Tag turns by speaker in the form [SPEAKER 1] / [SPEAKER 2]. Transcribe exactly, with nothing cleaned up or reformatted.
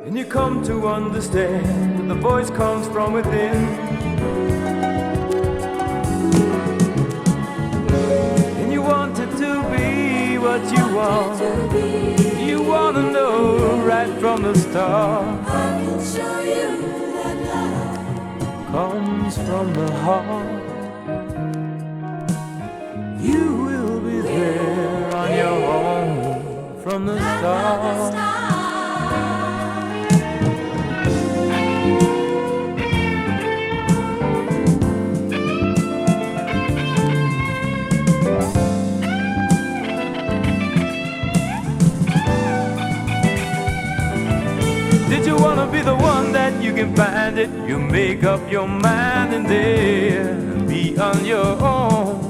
[SPEAKER 1] and you come to understand that the voice comes from within. And you wanted to be what you want. You want to know right from the start.
[SPEAKER 2] I can show you that love
[SPEAKER 1] Comes from the heart. You will be there on your own from the start. Did you wanna be the one that you can find it? You make up your mind and then be on your own.